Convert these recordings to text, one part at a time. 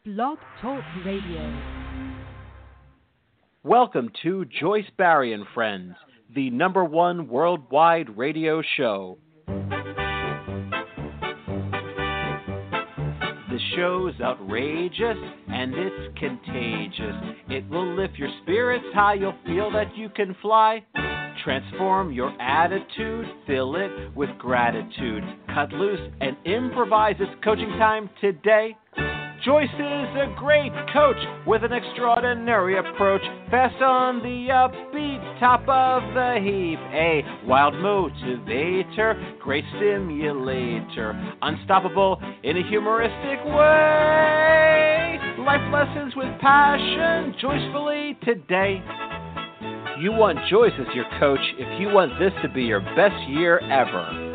Blog Talk Radio. Welcome to Joyce Barry and Friends, the #1 worldwide radio show. The show's outrageous and it's contagious. It will lift your spirits high, you'll feel that you can fly. Transform your attitude, fill it with gratitude. Cut loose and improvise. It's coaching time today. Joyce is a great coach with an extraordinary approach. Fast on the upbeat, top of the heap. A wild motivator, great stimulator. Unstoppable in a humoristic way. Life lessons with passion, joyfully today. You want Joyce as your coach if you want this to be your best year ever.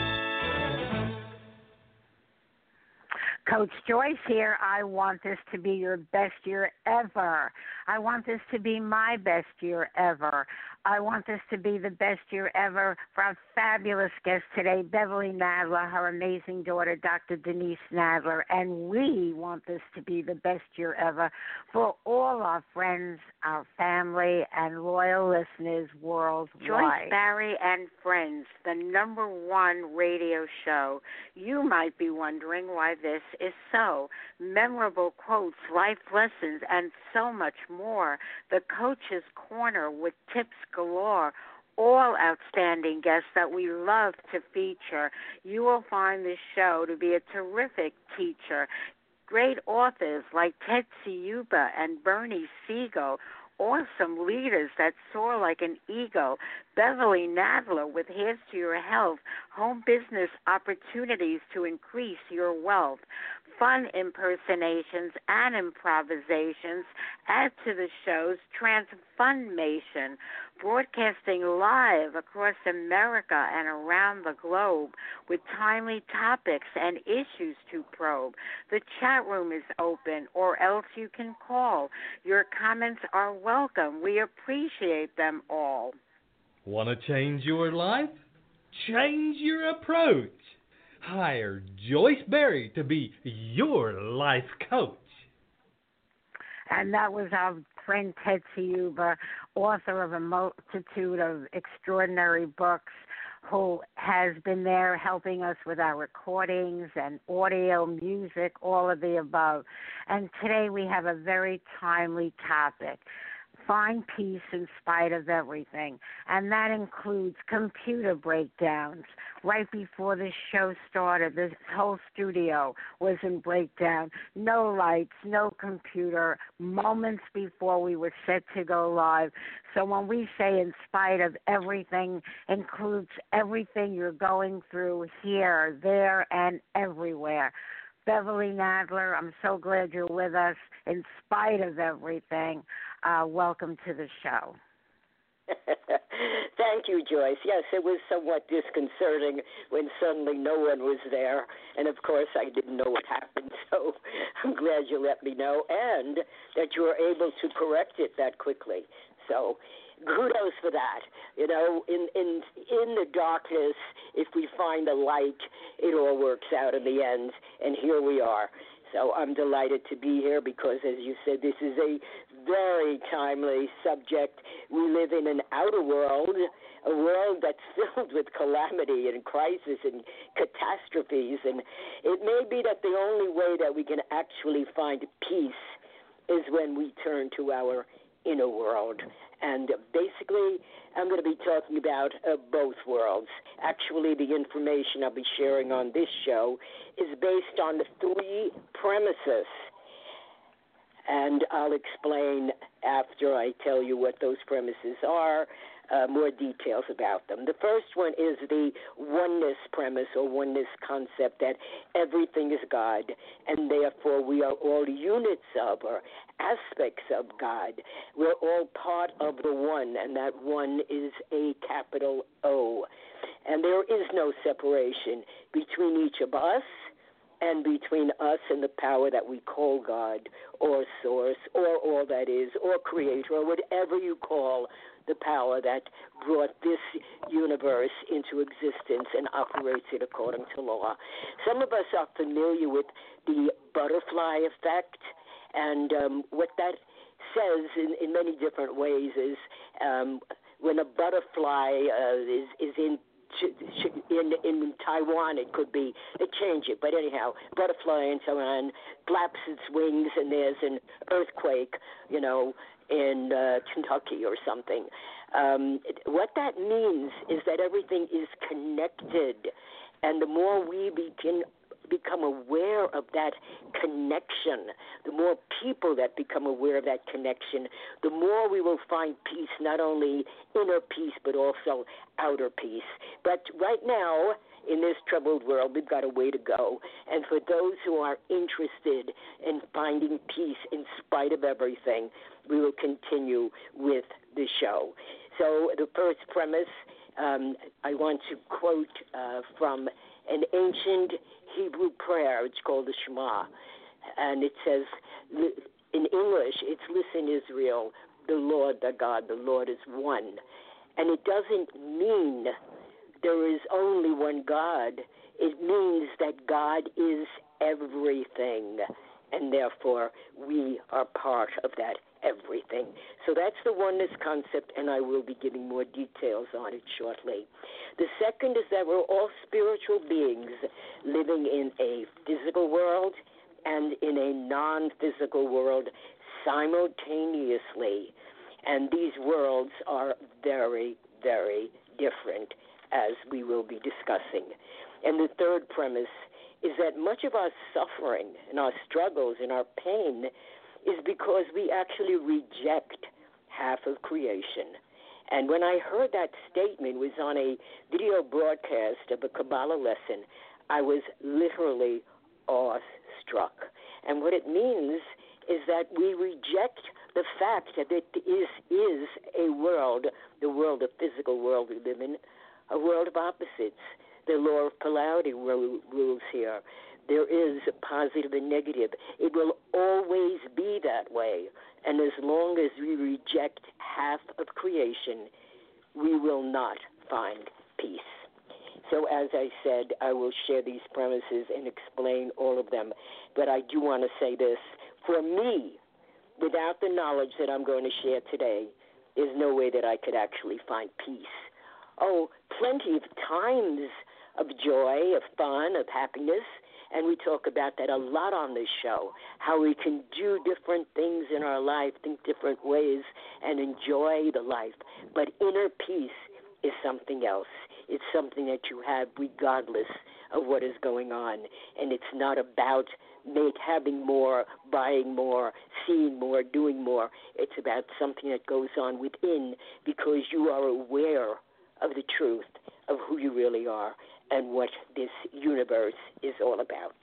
Coach Joyce here. I want this to be your best year ever. I want this to be my best year ever. I want this to be the best year ever for our fabulous guest today, Beverly Nadler, her amazing daughter, Dr. Denise Nadler. And we want this to be the best year ever for all our friends, our family, and loyal listeners worldwide. Joyce Barry and Friends, the #1 radio show. You might be wondering why this is so. Memorable quotes, life lessons, and so much more. The Coach's Corner with tips galore. All outstanding guests that we love to feature. You will find this show to be a terrific teacher. Great authors like Ted Ciuba and Bernie Siegel. Awesome leaders that soar like an eagle. Beverly Nadler with Here's to Your Health. Home business opportunities to increase your wealth. Fun impersonations and improvisations add to the show's transformation, broadcasting live across America and around the globe with timely topics and issues to probe. The chat room is open, or else you can call. Your comments are welcome. We appreciate them all. Want to change your life? Change your approach. Hire Joyce Barry to be your life coach. And that was our friend Ted Ciuba, author of a multitude of extraordinary books, who has been there helping us with our recordings and audio, music, all of the above. And today we have a very timely topic. Find peace in spite of everything. And that includes computer breakdowns. Right before this show started, this whole studio was in breakdown. No lights, no computer, moments before we were set to go live. So when we say in spite of everything, includes everything you're going through here, there, and everywhere. Beverly Nadler, I'm so glad you're with us in spite of everything. Welcome to the show. Thank you, Joyce. Yes, it was somewhat disconcerting when suddenly no one was there. And, of course, I didn't know what happened, so I'm glad you let me know and that you were able to correct it that quickly. So kudos for that. You know, in the darkness, if we find the light, it all works out in the end, and here we are. So I'm delighted to be here because, as you said, this is a very timely subject. We live in an outer world, a world that's filled with calamity and crisis and catastrophes, and it may be that the only way that we can actually find peace is when we turn to our inner world. And basically, I'm going to be talking about both worlds. Actually, the information I'll be sharing on this show is based on the 3 premises. And I'll explain after I tell you what those premises are, more details about them. The first one is the oneness premise or oneness concept that everything is God, and therefore we are all units of or aspects of God. We're all part of the one, and that one is a capital O. And there is no separation between each of us and between us and the power that we call God or Source or all that is or Creator or whatever you call the power that brought this universe into existence and operates it according to law. Some of us are familiar with the butterfly effect, And what that says in many different ways is when a butterfly is in Taiwan, it could be, they change it, but anyhow, butterfly and so on flaps its wings and there's an earthquake, in Kentucky or something. What that means is that everything is connected, and the more we become aware of that connection, the more people that become aware of that connection, the more we will find peace, not only inner peace, but also outer peace. But right now, in this troubled world, we've got a way to go. And for those who are interested in finding peace in spite of everything, we will continue with the show. So the first premise, I want to quote from an ancient Hebrew prayer. It's called the Shema. And it says, in English, it's "Listen, Israel, the Lord, the God, the Lord is one." And it doesn't mean there is only one God. It means that God is everything, and therefore we are part of that everything. So that's the oneness concept, and I will be giving more details on it shortly. The second is that we're all spiritual beings living in a physical world and in a non-physical world simultaneously. And these worlds are very, very different, as we will be discussing. And the third premise is that much of our suffering and our struggles and our pain is because we actually reject half of creation. And when I heard that statement, was on a video broadcast of a Kabbalah lesson, I was literally awestruck. And what it means is that we reject the fact that it is a world, the world, the physical world we live in, a world of opposites. The law of polarity rules here. There is positive and negative. It will always be that way. And as long as we reject half of creation, we will not find peace. So as I said, I will share these premises and explain all of them. But I do want to say this. For me, without the knowledge that I'm going to share today, there's no way that I could actually find peace. Oh, plenty of times of joy, of fun, of happiness, and we talk about that a lot on this show, how we can do different things in our life, think different ways, and enjoy the life. But inner peace is something else. It's something that you have regardless of what is going on, and it's not about having more, buying more, seeing more, doing more. It's about something that goes on within because you are aware of the truth of who you really are and what this universe is all about.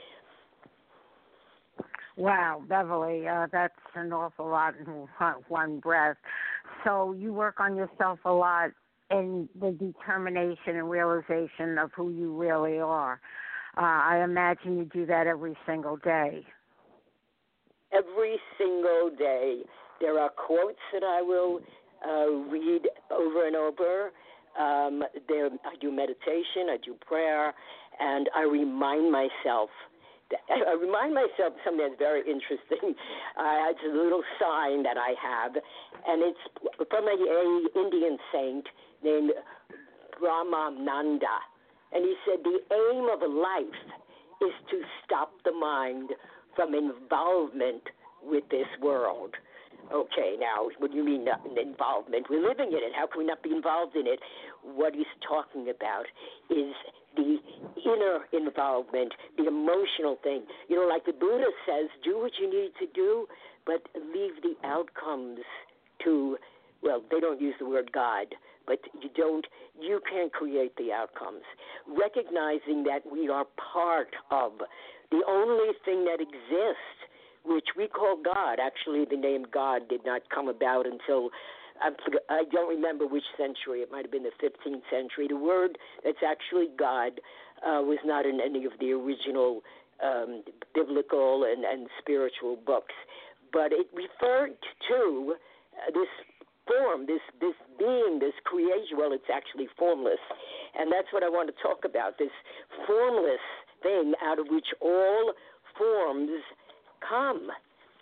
Wow, Beverly, that's an awful lot in one breath. So you work on yourself a lot in the determination and realization of who you really are. I imagine you do that every single day. Every single day. There are quotes that I will read over and over. I do meditation, I do prayer, and I remind myself something that's very interesting. It's a little sign that I have, and it's from an Indian saint named Brahmananda. And he said the aim of life is to stop the mind from involvement with this world. Okay, now, what do you mean involvement? We're living in it. How can we not be involved in it? What he's talking about is the inner involvement, the emotional thing. Like the Buddha says, do what you need to do, but leave the outcomes to, well, they don't use the word God, but you can't create the outcomes. Recognizing that we are part of the only thing that exists, which we call God. Actually, the name God did not come about until, I don't remember which century. It might have been the 15th century. The word that's actually God was not in any of the original biblical and spiritual books. But it referred to this form, this being, this creation. Well, it's actually formless. And that's what I want to talk about, this formless thing out of which all forms come.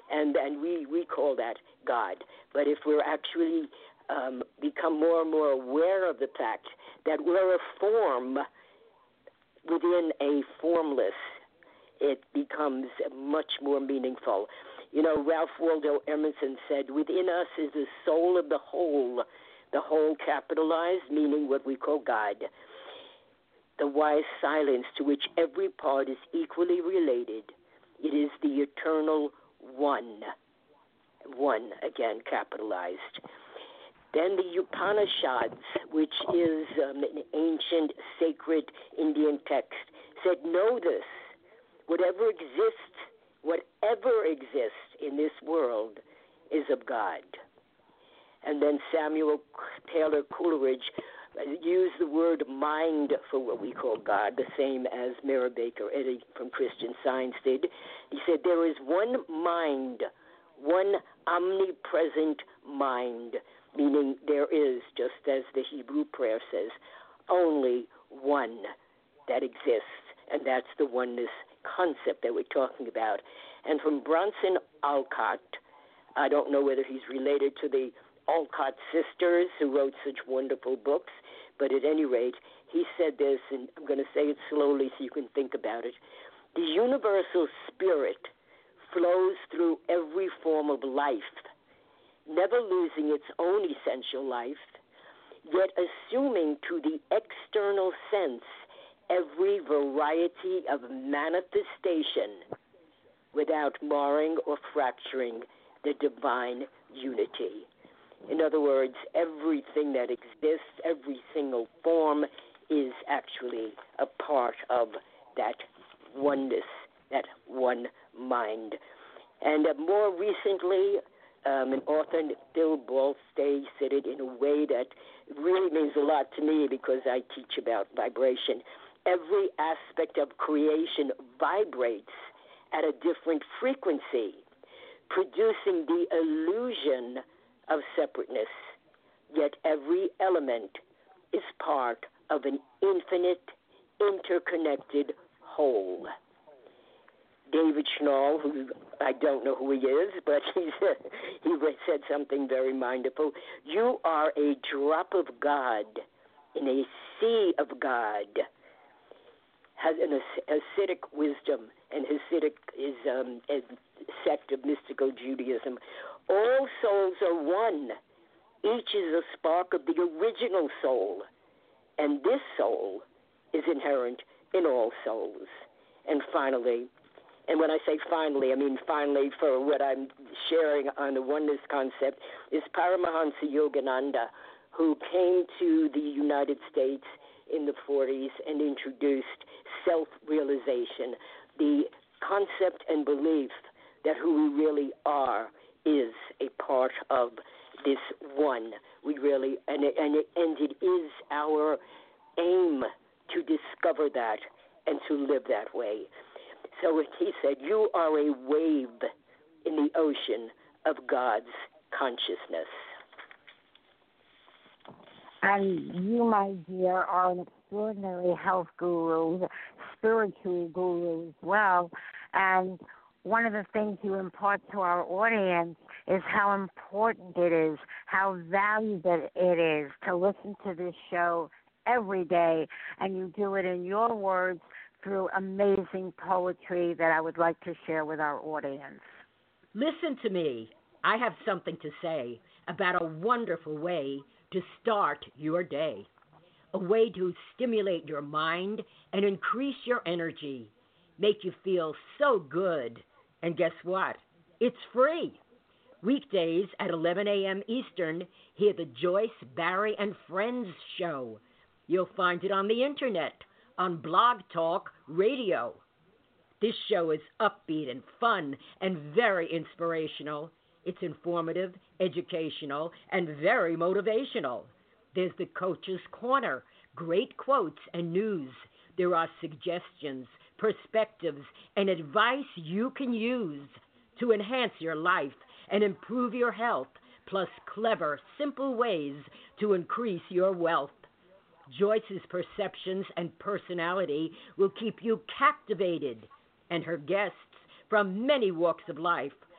and we call that God. But if we're actually become more and more aware of the fact that we're a form within a formless, it becomes much more meaningful. You know, Ralph Waldo Emerson said, within us is the soul of the whole capitalized, meaning what we call God, the wise silence to which every part is equally related. It is the eternal one, again, capitalized. Then the Upanishads, which is an ancient sacred Indian text, said, know this, whatever exists in this world is of God. And then Samuel Taylor Coleridge used the word mind for what we call God, the same as Mary Baker Eddy from Christian Science did. He said, there is one mind, one omnipresent mind, meaning there is, just as the Hebrew prayer says, only one that exists, and that's the oneness concept that we're talking about. And from Bronson Alcott, I don't know whether he's related to the Alcott sisters who wrote such wonderful books, but at any rate, he said this, and I'm going to say it slowly so you can think about it. The universal spirit flows through every form of life, never losing its own essential life, yet assuming to the external sense every variety of manifestation without marring or fracturing the divine unity. In other words, everything that exists, every single form, is actually a part of that oneness, that one mind. And more recently, an author, Bill Ballstay, said it in a way that really means a lot to me because I teach about vibration. Every aspect of creation vibrates at a different frequency, producing the illusion of separateness, yet every element is part of an infinite, interconnected whole. David Schnall, who I don't know who he is, but he said something very mindful. You are a drop of God in a sea of God. Has an Hasidic wisdom, and Hasidic is a sect of mystical Judaism. All souls are one. Each is a spark of the original soul, and this soul is inherent in all souls. And finally, and when I say finally, I mean finally for what I'm sharing on the oneness concept, is Paramahansa Yogananda, who came to the United States in the 40s and introduced self-realization, the concept and belief that who we really are is a part of this one. We really, and it is our aim to discover that and to live that way. So he said, you are a wave in the ocean of God's consciousness. And you, my dear, are an extraordinary health guru, spiritual guru as well. And one of the things you impart to our audience is how important it is, how valuable it is to listen to this show every day. And you do it in your words through amazing poetry that I would like to share with our audience. Listen to me. I have something to say about a wonderful way to start your day, a way to stimulate your mind and increase your energy, make you feel so good. And guess what? It's free. Weekdays at 11 a.m. Eastern, hear the Joyce, Barry, and Friends show. You'll find it on the internet, on Blog Talk Radio. This show is upbeat and fun and very inspirational. It's informative, educational, and very motivational. There's the Coach's Corner, great quotes and news. There are suggestions, perspectives, and advice you can use to enhance your life and improve your health, plus clever, simple ways to increase your wealth. Joyce's perceptions and personality will keep you captivated, and her guests from many walks of life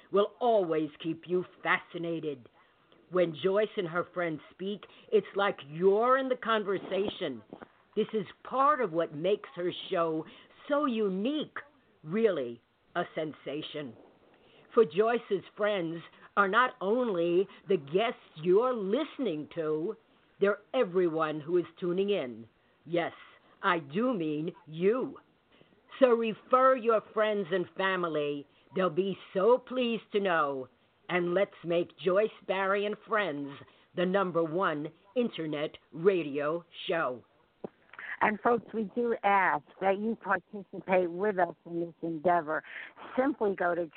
will always keep you fascinated. When Joyce and her friends speak, it's like you're in the conversation. This is part of what makes her show so unique, really a sensation. For Joyce's friends are not only the guests you're listening to, they're everyone who is tuning in. Yes, I do mean you. So refer your friends and family. They'll be so pleased to know. And let's make Joyce Barrie and Friends the #1 internet radio show. And folks, we do ask that you participate with us in this endeavor. Simply go to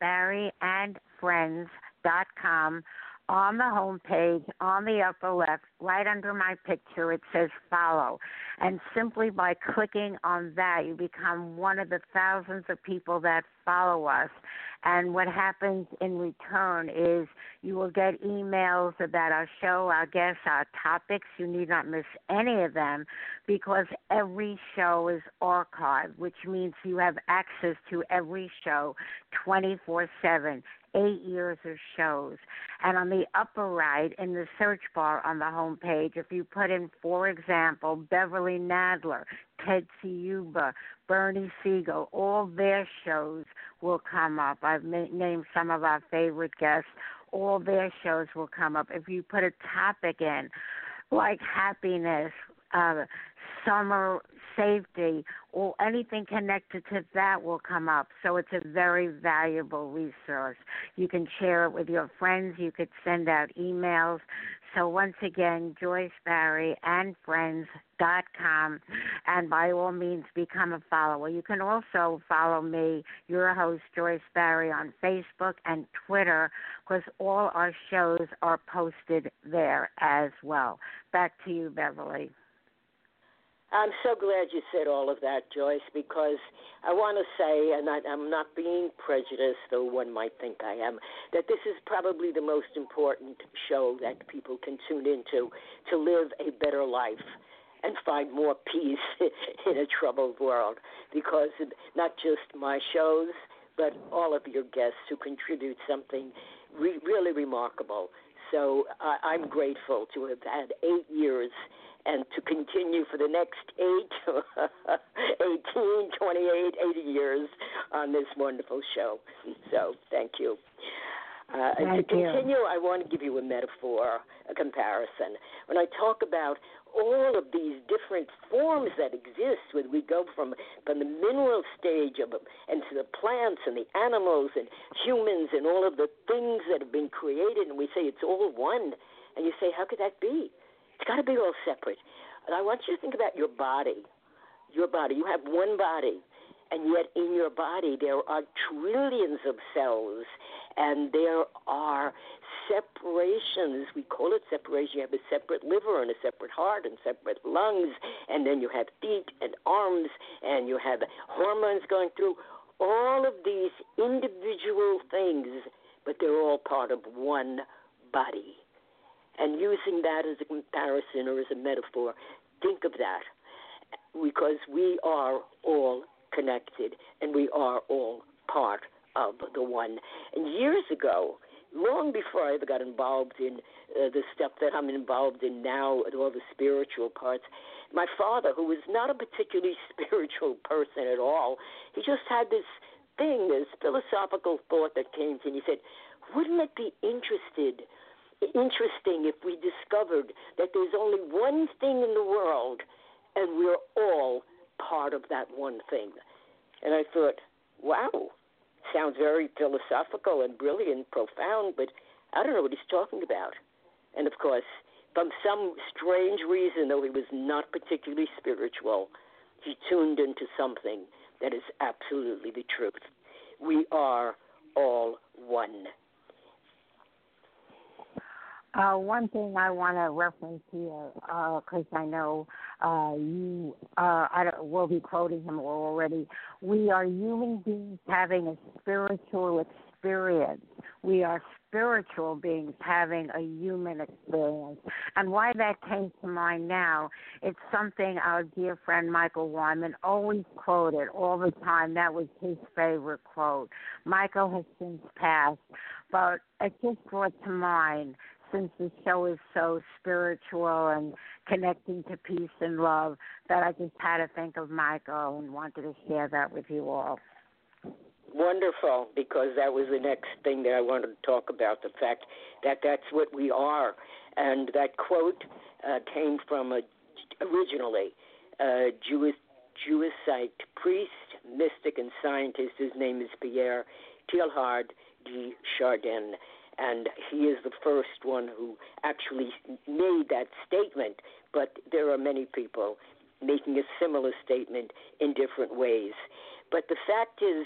JoyceBarrieandFriends.com. On the home page, on the upper left, right under my picture, it says follow. And simply by clicking on that, you become one of the thousands of people that follow us. And what happens in return is you will get emails about our show, our guests, our topics. You need not miss any of them because every show is archived, which means you have access to every show 24/7. 8 years of shows. And on the upper right, in the search bar on the home page, if you put in, for example, Beverly Nadler, Ted Ciuba, Bernie Siegel, all their shows will come up. I've named some of our favorite guests. All their shows will come up. If you put a topic in, like happiness, summer safety, or anything connected to that will come up. So it's a very valuable resource. You can share it with your friends. You could send out emails. So once again, JoyceBarrieandFriends.com, and by all means, become a follower. You can also follow me, your host, Joyce Barrie, on Facebook and Twitter, because all our shows are posted there as well. Back to you, Beverly. I'm so glad you said all of that, Joyce, because I want to say, and I'm not being prejudiced, though one might think I am, that this is probably the most important show that people can tune into to live a better life and find more peace in a troubled world, because not just my shows, but all of your guests who contribute something really remarkable. So I'm grateful to have had 8 years and to continue for the next 18, 28, 80 years on this wonderful show. So thank you. And to continue, I want to give you a metaphor, a comparison. When I talk about all of these different forms that exist, when we go from the mineral stage and to the plants and the animals and humans and all of the things that have been created, and we say it's all one, and you say, how could that be? It's got to be all separate. And I want you to think about your body. Your body. You have one body, and yet in your body there are trillions of cells, and there are separations. We call it separation. You have a separate liver and a separate heart and separate lungs, and then you have feet and arms, and you have hormones going through. All of these individual things, but they're all part of one body. And using that as a comparison or as a metaphor, think of that, because we are all connected and we are all part of the one. And years ago, long before I ever got involved in the stuff that I'm involved in now, all the spiritual parts, my father, who was not a particularly spiritual person at all, he just had this thing, this philosophical thought that came to him. He said, wouldn't it be interesting if we discovered that there's only one thing in the world and we're all part of that one thing? And I thought, wow, sounds very philosophical and brilliant, profound, but I don't know what he's talking about. And of course, from some strange reason, though he was not particularly spiritual, he tuned into something that is absolutely the truth. We are all one. One thing I want to reference here, because I know you will be quoting him already. We are human beings having a spiritual experience. We are spiritual beings having a human experience. And why that came to mind now, it's something our dear friend Michael Wyman always quoted all the time. That was his favorite quote. Michael has since passed, but it just brought to mind, since the show is so spiritual and connecting to peace and love, that I just had to think of Michael and wanted to share that with you all. Wonderful, because that was the next thing that I wanted to talk about, the fact that that's what we are. And that quote came from originally a Jewisite priest, mystic, and scientist. His name is Pierre Teilhard de Chardin. And he is the first one who actually made that statement, but there are many people making a similar statement in different ways. But the fact is,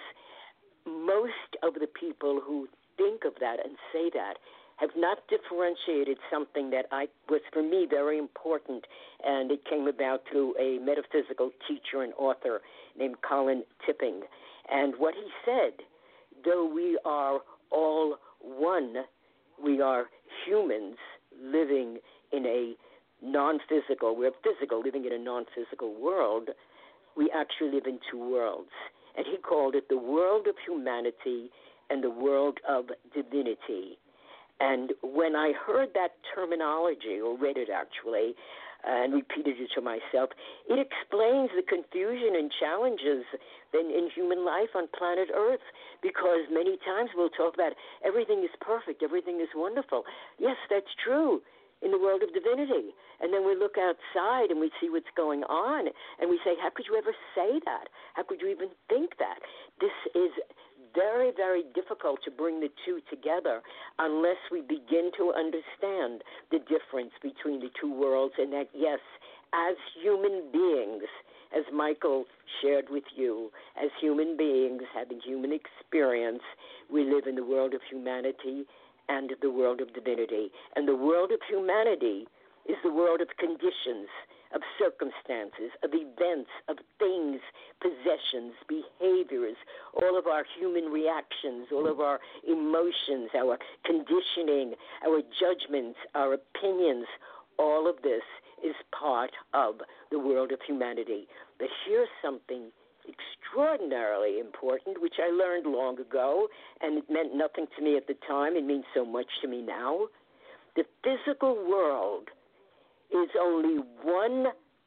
most of the people who think of that and say that have not differentiated something that was for me very important, and it came about through a metaphysical teacher and author named Colin Tipping. And what he said, though we are all one, we are humans living in a non-physical, we're physical living in a non-physical world, we actually live in two worlds. And he called it the world of humanity and the world of divinity. And when I heard that terminology, or read it actually, and repeated it to myself, it explains the confusion and challenges in human life on planet Earth, because many times we'll talk about everything is perfect, everything is wonderful. Yes, that's true in the world of divinity. And then we look outside and we see what's going on, and we say, how could you ever say that? How could you even think that? This is very, very difficult to bring the two together unless we begin to understand the difference between the two worlds, and that, yes, as human beings, as Michael shared with you, as human beings having human experience, we live in the world of humanity and the world of divinity. And the world of humanity is the world of conditions, of circumstances, of events, of things, possessions, behaviors, all of our human reactions, all of our emotions, our conditioning, our judgments, our opinions. All of this is part of the world of humanity. But here's something extraordinarily important, which I learned long ago, and it meant nothing to me at the time. It means so much to me now. The physical world is only 1%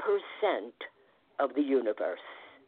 of the universe.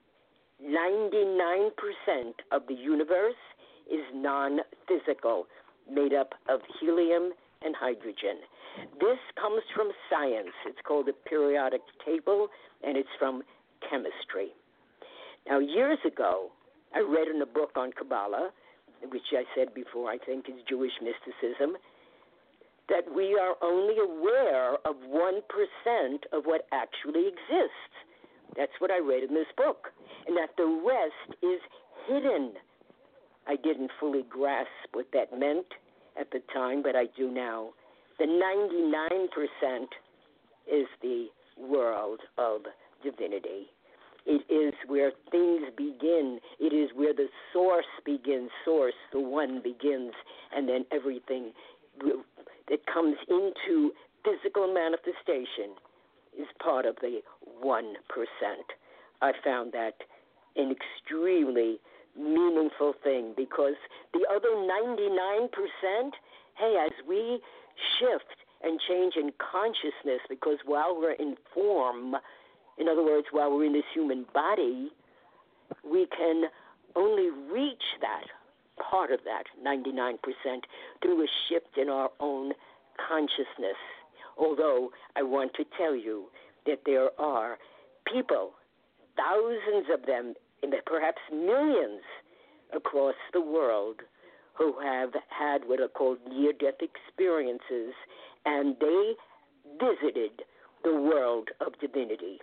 99% of the universe is non-physical, made up of helium and hydrogen. This comes from science. It's called the periodic table, and it's from chemistry. Now, years ago, I read in a book on Kabbalah, which I said before I think is Jewish mysticism, that we are only aware of 1% of what actually exists. That's what I read in this book. And that the rest is hidden. I didn't fully grasp what that meant at the time, but I do now. The 99% is the world of divinity. It is where things begin. It is where the source begins. Source, the one begins, and then everything that comes into physical manifestation is part of the 1%. I found that an extremely meaningful thing, because the other 99%, hey, as we shift and change in consciousness, because while we're in form, in other words, while we're in this human body, we can only reach that part of that 99% through a shift in our own consciousness. Although I want to tell you that there are people, thousands of them, perhaps millions across the world, who have had what are called near-death experiences, and they visited the world of divinity.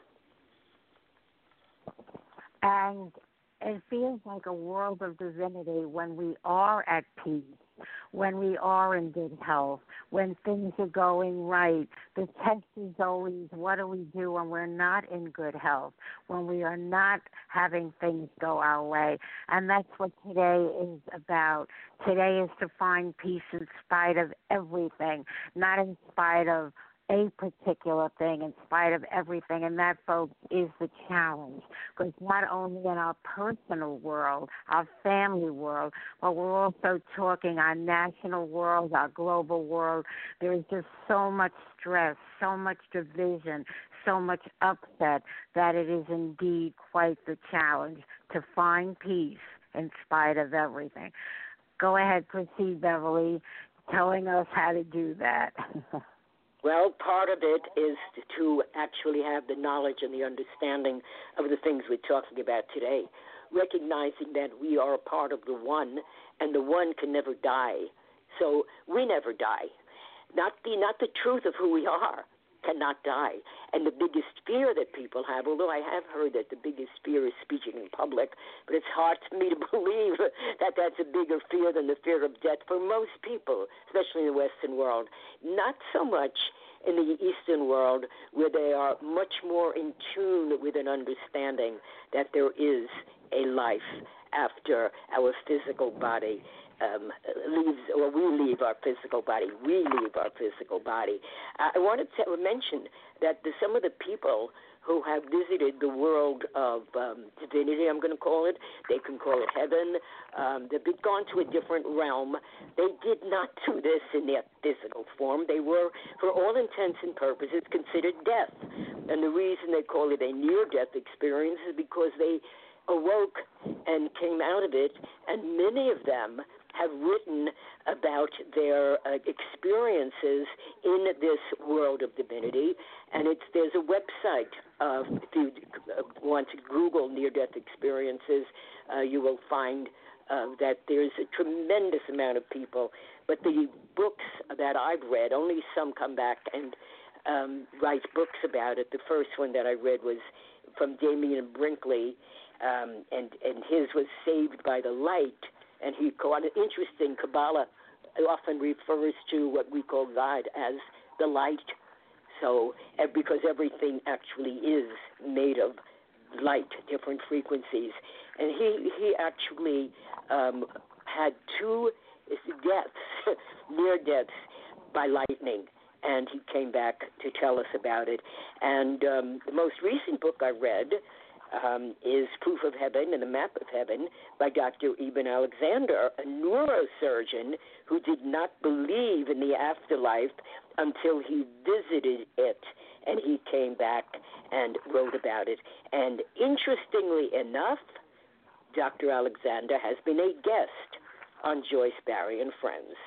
And it feels like a world of divinity when we are at peace when we are in good health, when things are going right. The test is always, what do we do when we're not in good health, when we are not having things go our way? And that's what today is about. Today is to find peace in spite of everything, not in spite of a particular thing, in spite of everything. And that, folks, is the challenge. Because not only in our personal world, our family world, but we're also talking our national world, our global world. There is just so much stress, so much division, so much upset that it is indeed quite the challenge to find peace in spite of everything. Go ahead, proceed, Beverly, telling us how to do that. Well, part of it is to actually have the knowledge and the understanding of the things we're talking about today, recognizing that we are a part of the one, and the one can never die. So we never die. Not the truth of who we are cannot die. And the biggest fear that people have, although I have heard that the biggest fear is speaking in public, but it's hard for me to believe that that's a bigger fear than the fear of death for most people, especially in the Western world. Not so much in the Eastern world, where they are much more in tune with an understanding that there is a life after our physical body leaves, or we leave our physical body. We leave our physical body. I wanted to mention that some of the people who have visited the world of divinity, I'm going to call it, they can call it heaven, they've gone to a different realm. They did not do this in their physical form. They were, for all intents and purposes, considered death. And the reason they call it a near-death experience is because they awoke and came out of it, and many of them have written about their experiences in this world of divinity, and there's a website. If you want to Google near-death experiences, you will find that there's a tremendous amount of people. But the books that I've read, only some come back and write books about it. The first one that I read was from Damien Brinkley, and his was Saved by the Light. And he got an interesting Kabbalah often refers to what we call God as the light. So, because everything actually is made of light, different frequencies. And he actually had 2 deaths, near deaths by lightning. And he came back to tell us about it. And the most recent book I read is Proof of Heaven and the Map of Heaven by Dr. Eben Alexander, a neurosurgeon who did not believe in the afterlife until he visited it, and he came back and wrote about it. And interestingly enough, Dr. Alexander has been a guest on Joyce Barrie and Friends.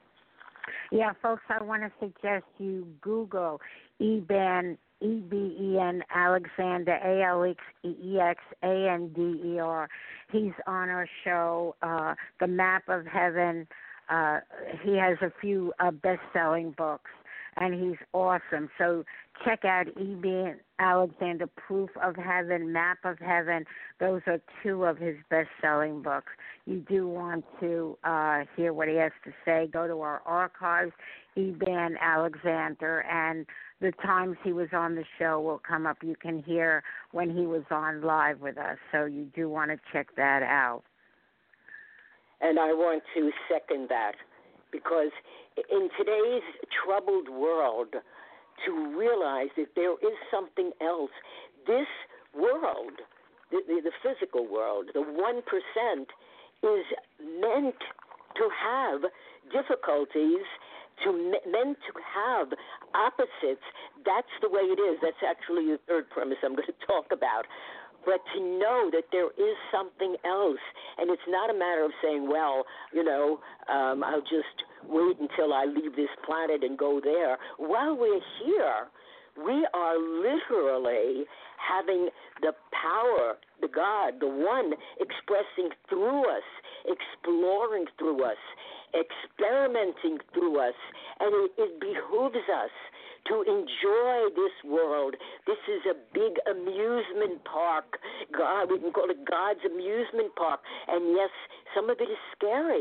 Yeah, folks, I want to suggest you Google Eben, E-B-E-N, Alexander, Alexander. He's on our show, The Map of Heaven. He has a few best-selling books, and he's awesome. So check out E.B. Alexander, Proof of Heaven, Map of Heaven. Those are 2 of his best-selling books. You do want to hear what he has to say. Go to our archives, E.B. Alexander, and the times he was on the show will come up. You can hear when he was on live with us, so you do want to check that out. And I want to second that, because in today's troubled world, to realize that there is something else. This world, the physical world, the 1%, is meant to have difficulties, meant to have opposites. That's the way it is. That's actually the third premise I'm going to talk about. But to know that there is something else, and it's not a matter of saying, well, I'll just wait until I leave this planet and go there. While we're here, we are literally having the power, the God, the one expressing through us, exploring through us, experimenting through us, and it behooves us to enjoy this world. This is a big amusement park. God, we can call it God's amusement park. And yes, some of it is scary,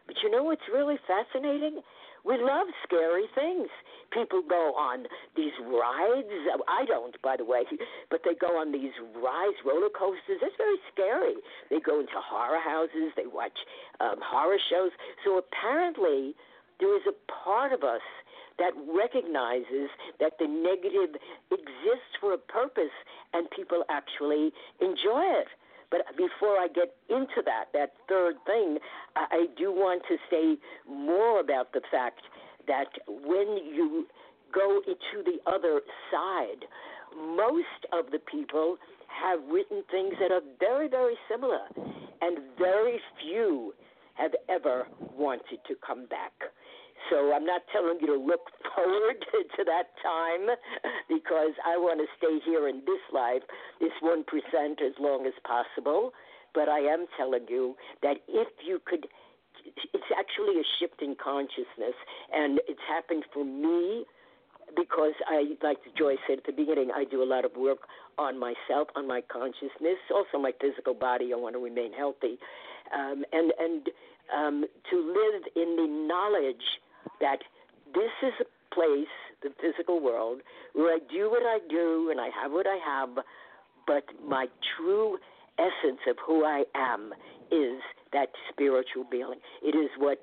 But you know what's really fascinating? We love scary things. People go on these rides. I don't, by the way, but they go on these rides, roller coasters. That's very scary. They go into horror houses. They watch horror shows. So apparently there is a part of us that recognizes that the negative exists for a purpose and people actually enjoy it. But before I get into that third thing, I do want to say more about the fact that when you go into the other side, most of the people have written things that are very, very similar, and very few have ever wanted to come back. So I'm not telling you to look forward to that time, because I want to stay here in this life, this 1%, as long as possible. But I am telling you that if you could, it's actually a shift in consciousness, and it's happened for me because like Joyce said at the beginning, I do a lot of work on myself, on my consciousness, also my physical body. I want to remain healthy, and to live in the knowledge that this is a place, the physical world, where I do what I do and I have what I have, but my true essence of who I am is that spiritual being. It is what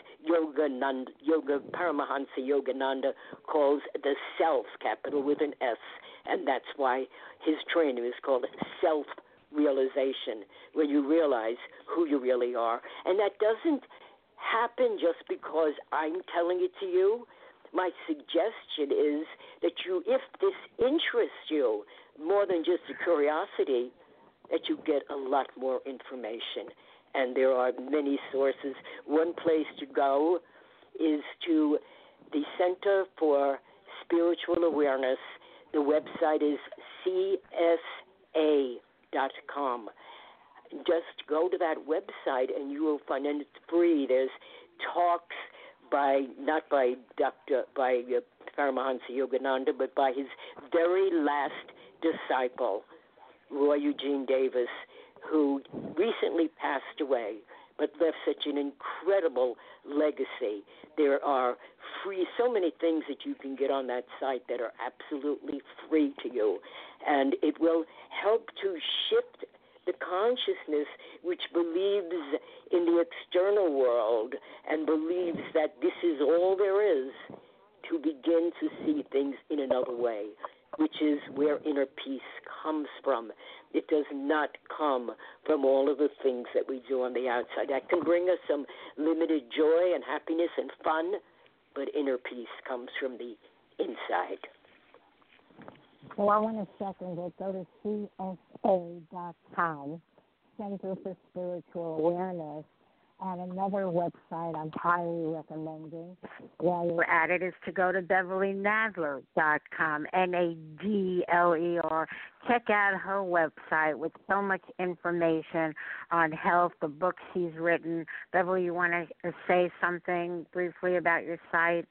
Paramahansa Yogananda calls the self, capital with an S, and that's why his training is called self-realization, where you realize who you really are. And that doesn't happen just because I'm telling it to you. My suggestion is that you, if this interests you more than just a curiosity, that you get a lot more information. And there are many sources. One place to go is to the Center for Spiritual Awareness. The website is CSA.com. Just go to that website and you will find, and it's free. There's talks not by Paramahansa Yogananda, but by his very last disciple, Roy Eugene Davis, who recently passed away, but left such an incredible legacy. There are so many things that you can get on that site that are absolutely free to you, and it will help to shift the consciousness which believes in the external world and believes that this is all there is, to begin to see things in another way, which is where inner peace comes from. It does not come from all of the things that we do on the outside. That can bring us some limited joy and happiness and fun, but inner peace comes from the inside. Well, I want to second it. Go to CSA.com, Center for Spiritual Awareness, and another website I'm highly recommending while you're at it is to go to BeverlyNadler.com, Nadler. Check out her website with so much information on health, the books she's written. Beverly, you want to say something briefly about your site?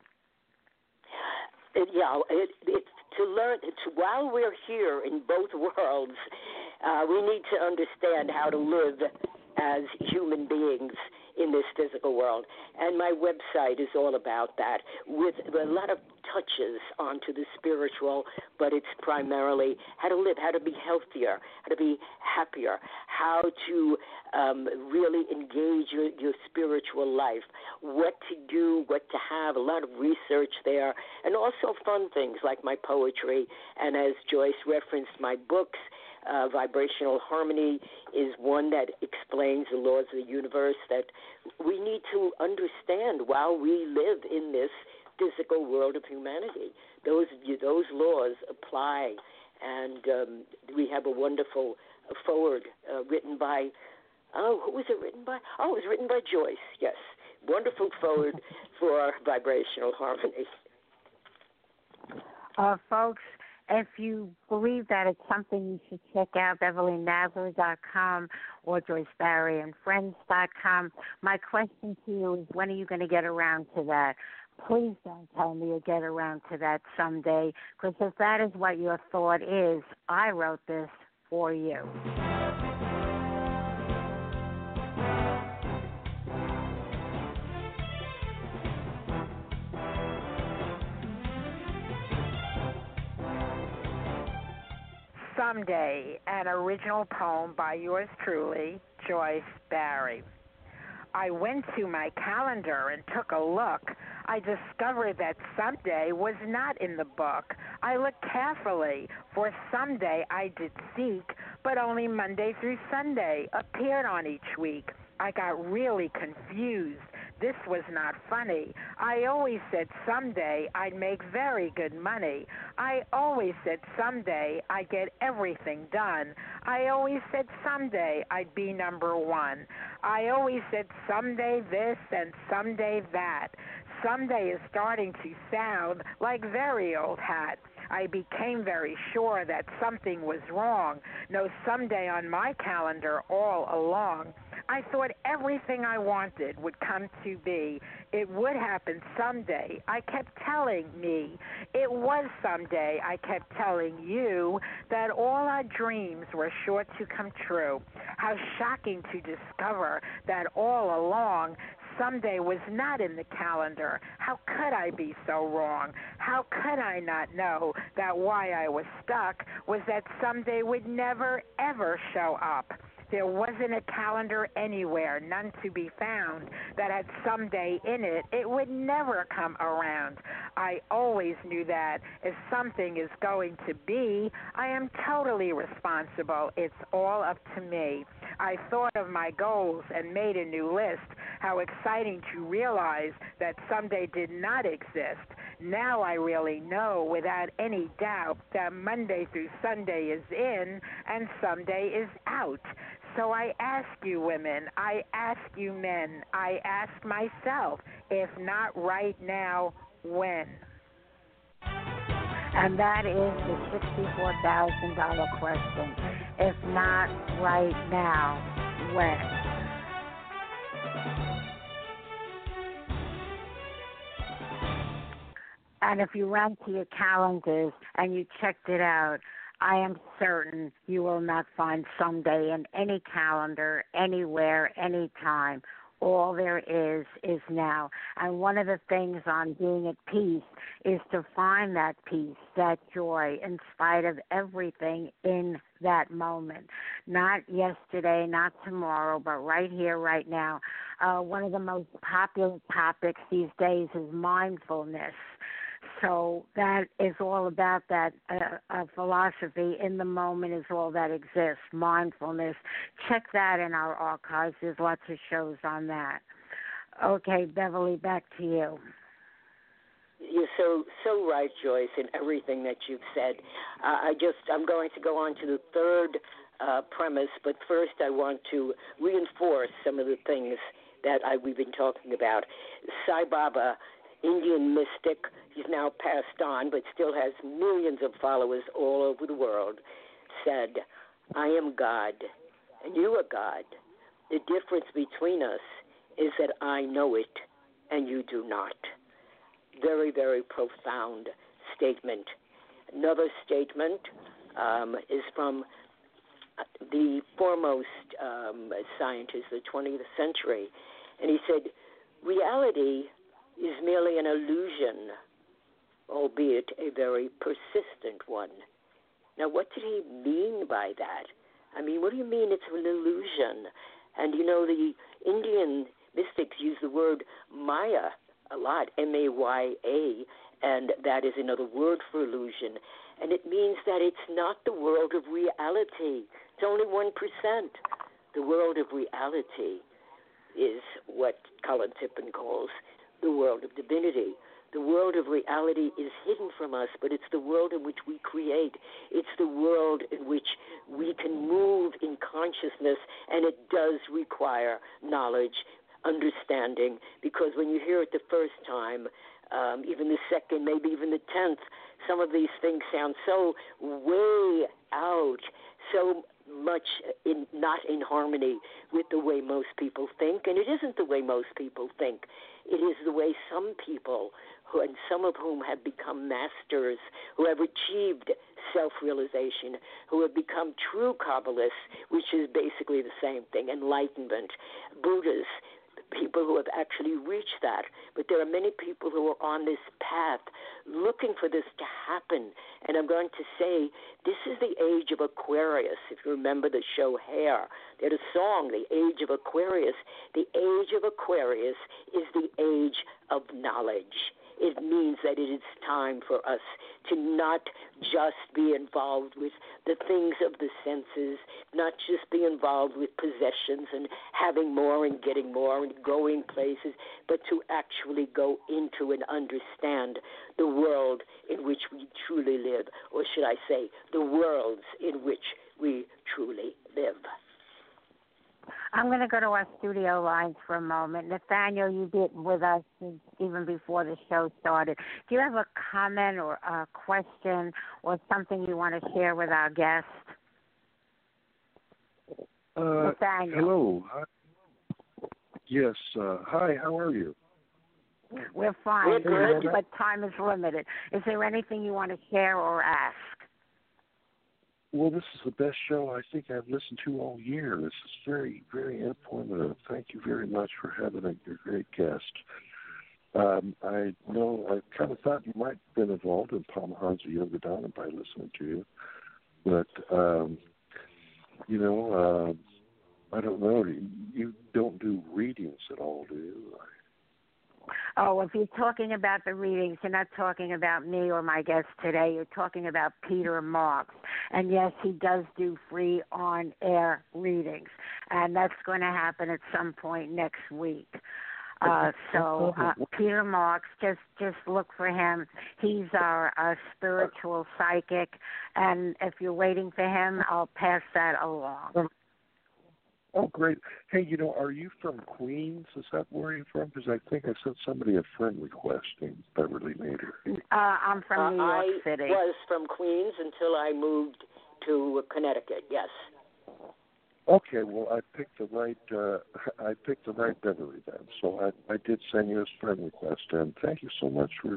Yeah, it's to learn. While we're here in both worlds, we need to understand how to live as human beings in this physical world. And my website is all about that, with a lot of touches onto the spiritual, but it's primarily how to live, how to be healthier, how to be happier, how to really engage your spiritual life, what to do, what to have, a lot of research there, and also fun things like my poetry, and as Joyce referenced, my books. Vibrational Harmony is one that explains the laws of the universe that we need to understand while we live in this physical world of humanity. Those laws apply, and we have a wonderful foreword written by, who was it written by? Oh, it was written by Joyce, yes. Wonderful foreword for Vibrational Harmony. Folks, if you believe that it's something you should check out, BeverlyNadler.com or JoyceBarryandFriends.com. My question to you is, when are you going to get around to that? Please don't tell me you'll get around to that someday, because if that is what your thought is, I wrote this for you. Someday, an original poem by yours truly, Joyce Barry. I went to my calendar and took a look. I discovered that someday was not in the book. I looked carefully, for someday I did seek, but only Monday through Sunday appeared on each week. I got really confused. This was not funny. I always said someday I'd make very good money. I always said someday I'd get everything done. I always said someday I'd be number one. I always said someday this and someday that. Someday is starting to sound like very old hat. I became very sure that something was wrong. No someday on my calendar all along. I thought everything I wanted would come to be. It would happen someday. I kept telling me it was someday. I kept telling you that all our dreams were sure to come true. How shocking to discover that all along someday was not in the calendar. How could I be so wrong? How could I not know that why I was stuck was that someday would never, ever show up? There wasn't a calendar anywhere, none to be found, that had someday in it. It would never come around. I always knew that if something is going to be, I am totally responsible. It's all up to me. I thought of my goals and made a new list. How exciting to realize that someday did not exist. Now I really know without any doubt that Monday through Sunday is in and someday is out. So I ask you women, I ask you men, I ask myself, if not right now, when? And that is the $64,000 question. If not right now, when? And if you ran to your calendars and you checked it out, I am certain you will not find someday in any calendar, anywhere, anytime. All there is now. And one of the things on being at peace is to find that peace, that joy, in spite of everything in that moment. Not yesterday, not tomorrow, but right here, right now. One of the most popular topics these days is mindfulness. So that is all about that philosophy. In the moment is all that exists, mindfulness. Check that in our archives. There's lots of shows on that. Okay, Beverly, back to you. You're so right, Joyce, in everything that you've said. I'm going to go on to the third premise, but first I want to reinforce some of the things that we've been talking about. Sai Baba, Indian mystic, he's now passed on, but still has millions of followers all over the world, said, I am God, and you are God. The difference between us is that I know it, and you do not. Very, very profound statement. Another statement is from the foremost scientist of the 20th century, and he said, reality is merely an illusion, albeit a very persistent one. Now, what did he mean by that? I mean, what do you mean it's an illusion? And, you know, the Indian mystics use the word Maya a lot, M-A-Y-A, and that is another word for illusion. And it means that it's not the world of reality. It's only 1%. The world of reality is what Colin Tippin calls the world of divinity. The world of reality is hidden from us, but it's the world in which we create. It's the world in which we can move in consciousness, and it does require knowledge, understanding, because when you hear it the first time, even the second, maybe even the 10th, some of these things sound so way out, so much not in harmony with the way most people think, and it isn't the way most people think. It is the way some people, and some of whom have become masters, who have achieved self-realization, who have become true Kabbalists, which is basically the same thing, enlightenment, Buddhists, people who have actually reached that, but there are many people who are on this path looking for this to happen. And I'm going to say this is the age of Aquarius. If you remember the show Hair, they had a song, The Age of Aquarius. The age of Aquarius is the age of knowledge. It means that it is time for us to not just be involved with the things of the senses, not just be involved with possessions and having more and getting more and going places, but to actually go into and understand the world in which we truly live, or should I say, the worlds in which we truly live. I'm going to go to our studio lines for a moment. Nathaniel, you've been with us even before the show started. Do you have a comment or a question or something you want to share with our guest? Nathaniel. Hello. Yes. Hi, how are you? We're fine, We're good. but time is limited. Is there anything you want to share or ask? Well, this is the best show I think I've listened to all year. This is very, very informative. Thank you very much for having your great guest. I know I kind of thought you might have been involved in Paramahansa Yogananda by listening to you, but I don't know. You don't do readings at all, do you? Oh, if you're talking about the readings, you're not talking about me or my guest today. You're talking about Peter Marks. And, yes, he does do free on-air readings. And that's going to happen at some point next week. Peter Marks, just look for him. He's our spiritual psychic. And if you're waiting for him, I'll pass that along. Oh, great. Hey, are you from Queens? Is that where you're from? Because I think I sent somebody a friend request in Beverly Mater. I'm from New York City. I was from Queens until I moved to Connecticut, yes. Okay, well, I picked the right Beverly then. So I did send you a friend request, and thank you so much for,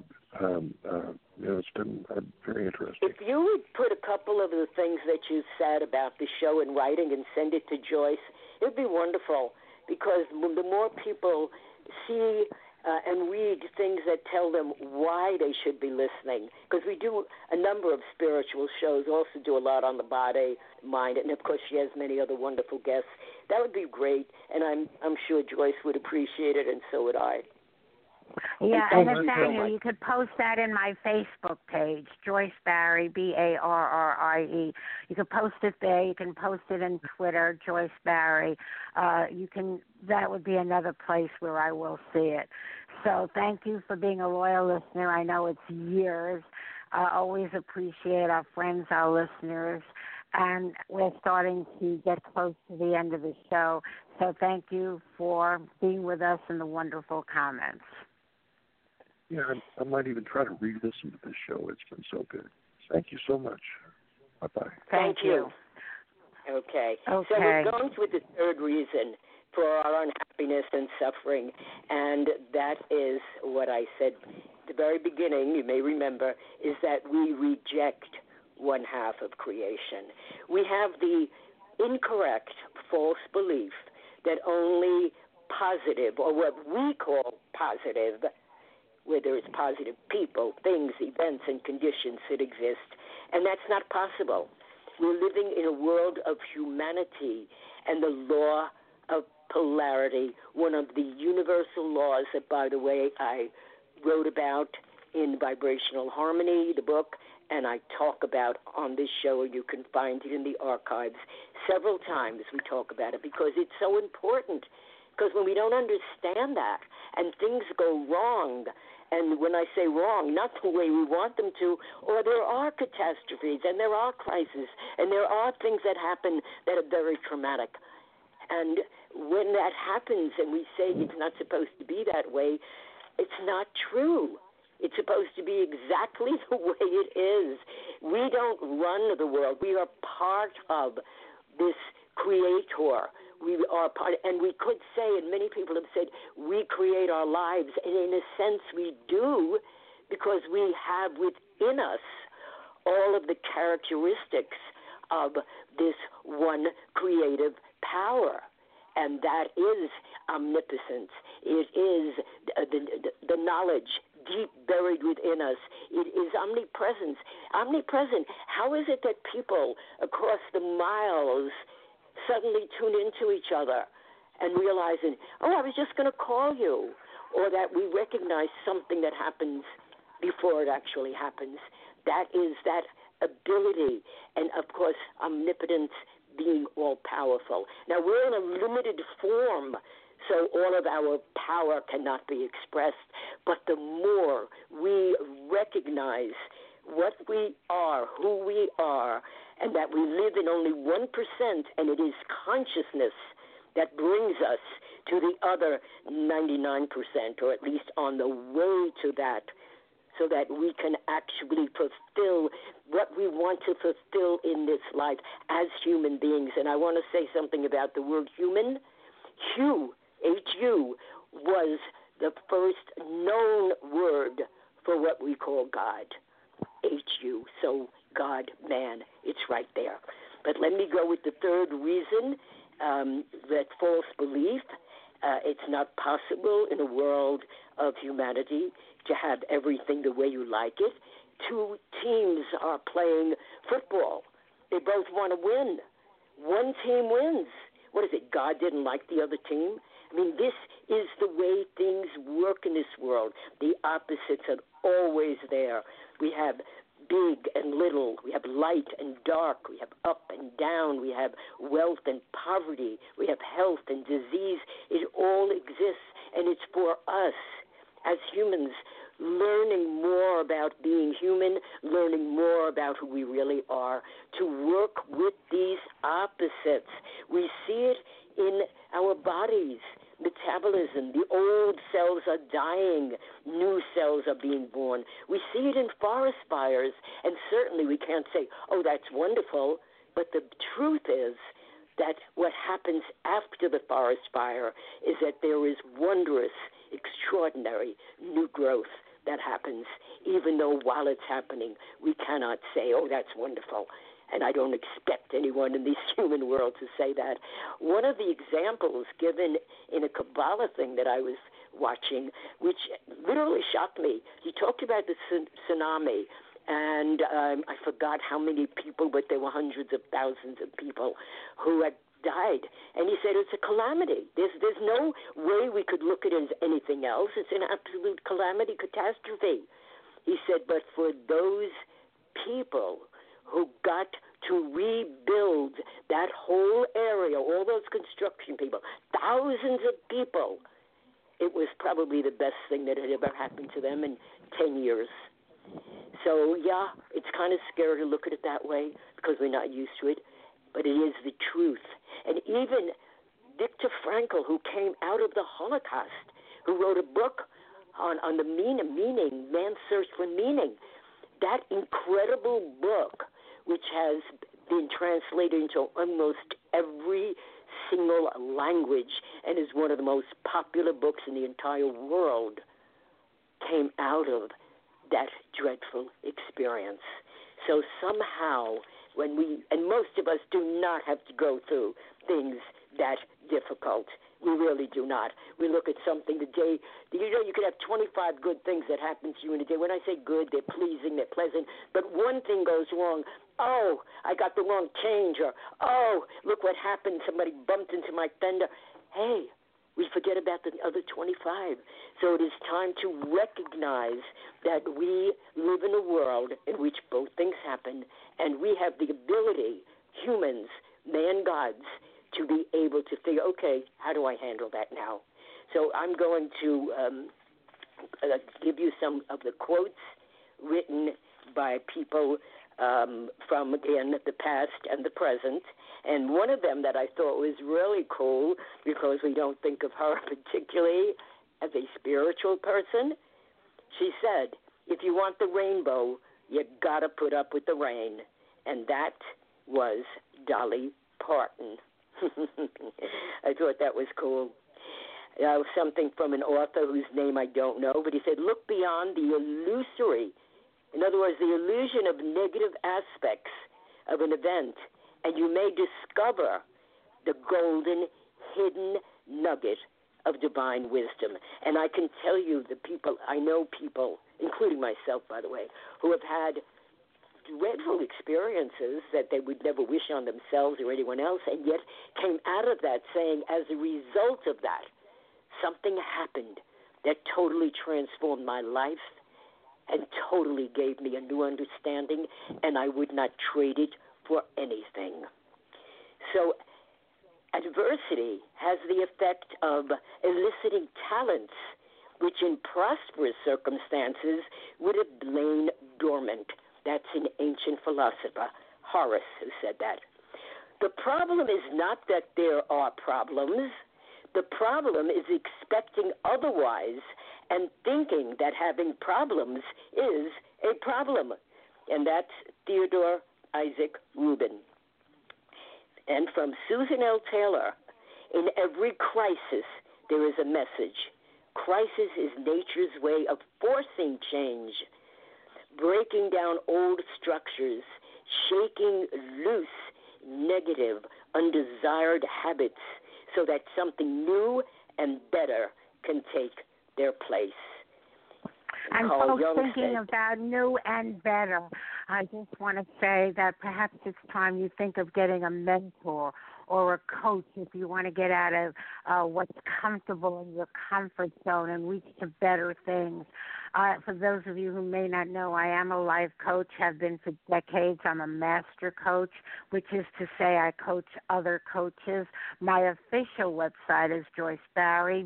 it's been very interesting. If you would put a couple of the things that you said about the show in writing and send it to Joyce, it would be wonderful, because the more people see and read things that tell them why they should be listening, because we do a number of spiritual shows, also do a lot on the body, mind, and of course she has many other wonderful guests. That would be great, and I'm sure Joyce would appreciate it, and so would I. Yeah, and Nathaniel, you could post that in my Facebook page, Joyce Barrie, Barrie. You can post it there. You can post it in Twitter, Joyce Barrie. That would be another place where I will see it. So thank you for being a loyal listener. I know it's years. I always appreciate our friends, our listeners, and we're starting to get close to the end of the show. So thank you for being with us and the wonderful comments. Yeah, I might even try to re-listen to this show. It's been so good. Thank you so much. Bye-bye. Thank you. Okay. So we're going with the third reason for our unhappiness and suffering, and that is what I said at the very beginning, you may remember, is that we reject one half of creation. We have the incorrect, false belief that only positive, or what we call positive, whether it's positive people, things, events, and conditions that exist, and that's not possible. We're living in a world of humanity and the law of polarity, one of the universal laws that, by the way, I wrote about in Vibrational Harmony, the book, and I talk about on this show, and you can find it in the archives. Several times we talk about it because it's so important, because when we don't understand that and things go wrong, and when I say wrong, not the way we want them to, or there are catastrophes and there are crises and there are things that happen that are very traumatic. And when that happens and we say it's not supposed to be that way, it's not true. It's supposed to be exactly the way it is. We don't run the world. We are part of this creator. We are part, and we could say, and many people have said, we create our lives, and in a sense we do, because we have within us all of the characteristics of this one creative power. and that is omnipotence. It is the knowledge deep buried within us. It is omnipresence. Omnipresent. How is it that people across the miles suddenly tune into each other and realizing, oh, I was just going to call you, or that we recognize something that happens before it actually happens? That is that ability, and of course, omnipotence being all-powerful. Now, we're in a limited form, so all of our power cannot be expressed, but the more we recognize what we are, who we are, and that we live in only 1%, and it is consciousness that brings us to the other 99%, or at least on the way to that, so that we can actually fulfill what we want to fulfill in this life as human beings. And I want to say something about the word human. Hu, H-U, was the first known word for what we call God. H-U, so God, man, it's right there. But let me go with the third reason, that false belief. It's not possible in a world of humanity to have everything the way you like it. Two teams are playing football. They both want to win. One team wins. What is it? God didn't like the other team? I mean, this is the way things work in this world. The opposites are always there. We have big and little. We have light and dark. We have up and down. We have wealth and poverty. We have health and disease. It all exists, and it's for us as humans learning more about being human, learning more about who we really are, to work with these opposites. We see it in our bodies. Metabolism, the old cells are dying, new cells are being born. We see it in forest fires, and certainly we can't say, oh, that's wonderful, but the truth is that what happens after the forest fire is that there is wondrous, extraordinary new growth that happens, even though while it's happening, we cannot say, oh, that's wonderful. And I don't expect anyone in this human world to say that. One of the examples given in a Kabbalah thing that I was watching, which literally shocked me, he talked about the tsunami, and I forgot how many people, but there were hundreds of thousands of people who had died. And he said it's a calamity. There's no way we could look at it as anything else. It's an absolute calamity, catastrophe. He said, but for those people who got to rebuild that whole area, all those construction people, thousands of people, it was probably the best thing that had ever happened to them in 10 years. So, yeah, it's kind of scary to look at it that way because we're not used to it, but it is the truth. And even Viktor Frankl, who came out of the Holocaust, who wrote a book on the meaning, Man's Search for Meaning, that incredible book, which has been translated into almost every single language and is one of the most popular books in the entire world, came out of that dreadful experience. So somehow, and most of us do not have to go through things that difficult. We really do not. We look at something today. You could have 25 good things that happen to you in a day. When I say good, they're pleasing, they're pleasant. But one thing goes wrong. Oh, I got the wrong change. Or, oh, look what happened. Somebody bumped into my fender. Hey, we forget about the other 25. So it is time to recognize that we live in a world in which both things happen, and we have the ability, humans, man-gods, to be able to figure, okay, how do I handle that now? So I'm going to give you some of the quotes written by people from, again, the past and the present. And one of them that I thought was really cool, because we don't think of her particularly as a spiritual person, she said, if you want the rainbow, you got to put up with the rain. And that was Dolly Parton. I thought that was cool. Something from an author whose name I don't know, but he said, look beyond the illusory, in other words, the illusion of negative aspects of an event, and you may discover the golden hidden nugget of divine wisdom. And I can tell you I know people, including myself, by the way, who have had dreadful experiences that they would never wish on themselves or anyone else, and yet came out of that saying, as a result of that, something happened that totally transformed my life and totally gave me a new understanding, and I would not trade it for anything. So adversity has the effect of eliciting talents which in prosperous circumstances would have lain dormant. That's an ancient philosopher, Horace, who said that. The problem is not that there are problems. The problem is expecting otherwise and thinking that having problems is a problem. And that's Theodore Isaac Rubin. And from Susan L. Taylor, in every crisis there is a message. Crisis is nature's way of forcing change, breaking down old structures, shaking loose negative, undesired habits so that something new and better can take their place. And Carl folks, Jung thinking said, about new and better, I just want to say that perhaps it's time you think of getting a mentor or a coach if you want to get out of what's comfortable in your comfort zone and reach to better things. For those of you who may not know, I am a life coach, have been for decades. I'm a master coach, which is to say I coach other coaches. My official website is Joyce Barrie,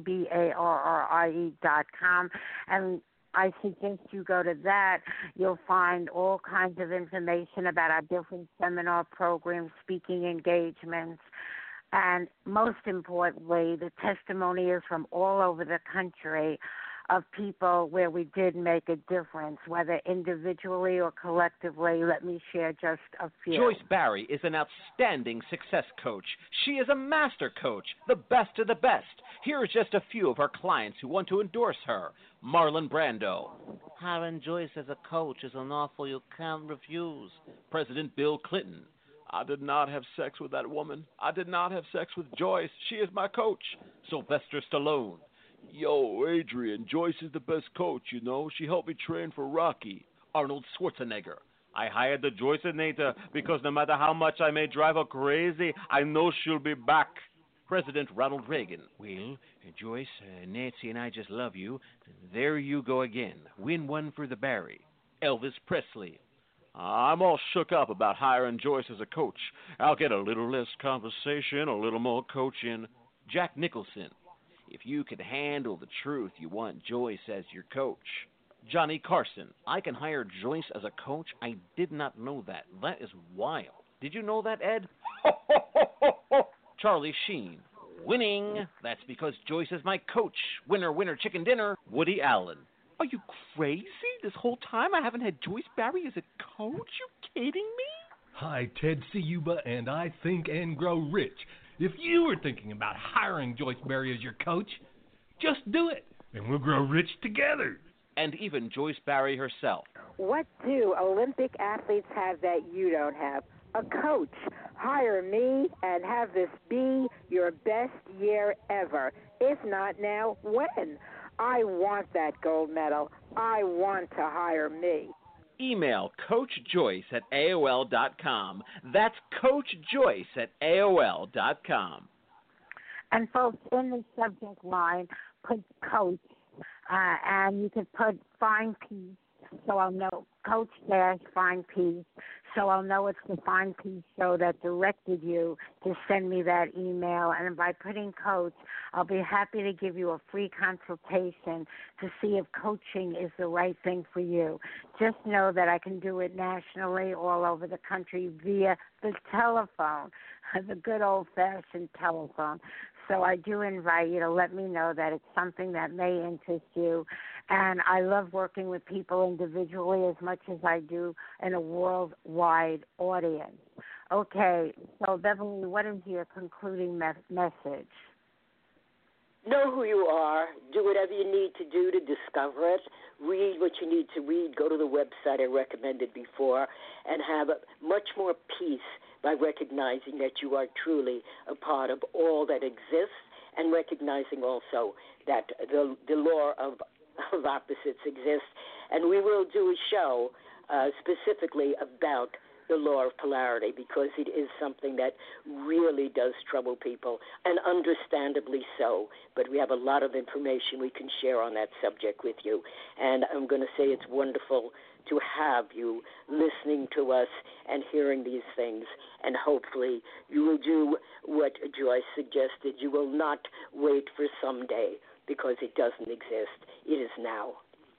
BARRIE.com, and I suggest you go to that. You'll find all kinds of information about our different seminar programs, speaking engagements, and most importantly, the testimonials from all over the country of people where we did make a difference, whether individually or collectively. Let me share just a few. Joyce Barrie is an outstanding success coach. She is a master coach, the best of the best. Here are just a few of her clients who want to endorse her. Marlon Brando. Hiring Joyce as a coach is an offer you can't refuse. President Bill Clinton. I did not have sex with that woman. I did not have sex with Joyce. She is my coach. Sylvester Stallone. Yo, Adrian, Joyce is the best coach, you know. She helped me train for Rocky. Arnold Schwarzenegger. I hired the Joyceinator because no matter how much I may drive her crazy, I know she'll be back. President Ronald Reagan. Well, Joyce, Nancy and I just love you. There you go again. Win one for the Barrie. Elvis Presley. I'm all shook up about hiring Joyce as a coach. I'll get a little less conversation, a little more coaching. Jack Nicholson. If you can handle the truth, you want Joyce as your coach. Johnny Carson. I can hire Joyce as a coach? I did not know that. That is wild. Did you know that, Ed? Charlie Sheen. Winning. That's because Joyce is my coach. Winner, winner, chicken dinner. Woody Allen. Are you crazy? This whole time I haven't had Joyce Barrie as a coach? You kidding me? Hi, Ted Ciuba, and I Think and Grow Rich. If you were thinking about hiring Joyce Barrie as your coach, just do it, and we'll grow rich together. And even Joyce Barrie herself. What do Olympic athletes have that you don't have? A coach. Hire me and have this be your best year ever. If not now, when? I want that gold medal. I want to hire me. Email Coach Joyce at AOL.com. That's Coach Joyce at AOL.com. And folks, in the subject line, put coach, and you could put Fine Peace, so I'll know, Coach-Fine Peace, so I'll know it's the Fine Peace show that directed you to send me that email. And by putting coach, I'll be happy to give you a free consultation to see if coaching is the right thing for you. Just know that I can do it nationally, all over the country, via the telephone, the good old-fashioned telephone. So I do invite you to let me know that it's something that may interest you. And I love working with people individually as much as I do in a worldwide audience. Okay, so Beverly, what is your concluding message? know who you are. Do whatever you need to do to discover it. Read what you need to read. Go to the website I recommended before and have much more peace by recognizing that you are truly a part of all that exists and recognizing also that the law of opposites exists. And we will do a show specifically about the law of polarity, because it is something that really does trouble people, and understandably so. But we have a lot of information we can share on that subject with you. And I'm going to say it's wonderful to have you listening to us and hearing these things. And hopefully you will do what Joyce suggested. You will not wait for someday, because it doesn't exist. It is now.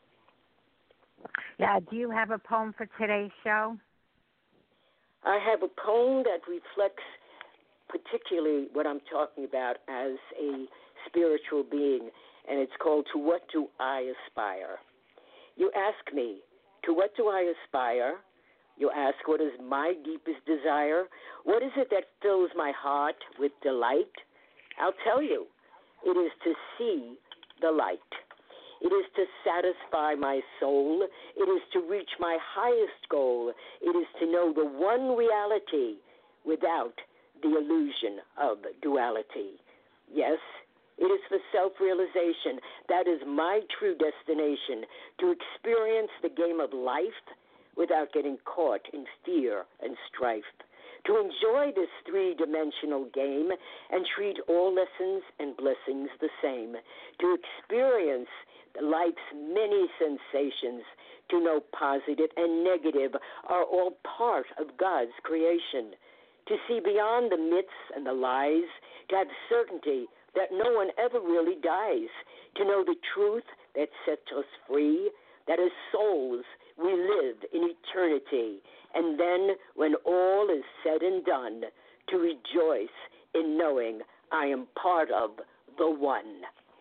Yeah, do you have a poem for today's show? I have a poem that reflects particularly what I'm talking about as a spiritual being, and it's called To What Do I Aspire? You ask me, to what do I aspire? You ask, what is my deepest desire? What is it that fills my heart with delight? I'll tell you, it is to see the light. It is to satisfy my soul. It is to reach my highest goal. It is to know the one reality without the illusion of duality. Yes, it is for self-realization. That is my true destination, to experience the game of life without getting caught in fear and strife, to enjoy this three-dimensional game and treat all lessons and blessings the same, to experience life's many sensations, to know positive and negative are all part of God's creation, to see beyond the myths and the lies, to have certainty that no one ever really dies, to know the truth that sets us free, that as souls we live in eternity, and then when all is said and done, to rejoice in knowing I am part of the one.